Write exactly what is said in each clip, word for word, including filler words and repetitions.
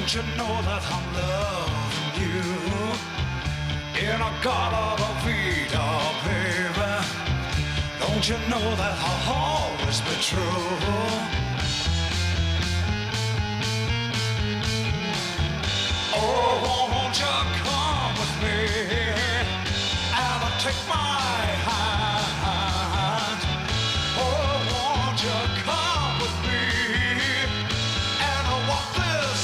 Don't you know that I'm loving you? In a Gala Vita, baby. Don't you know that I'll always be true? Oh, won't you come with me and take my hand? Oh, won't you come with me and walk this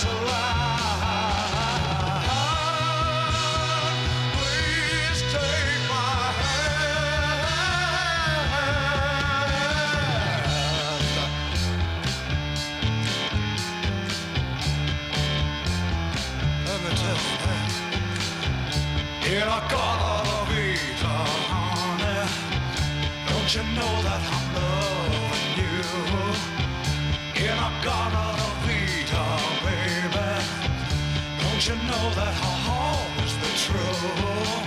line? Please take my hand. Let me tell you that. In a Gala Vita, honey, don't you know that I'm loving you? In a Gala Vita, baby, don't you know that I'll always be true?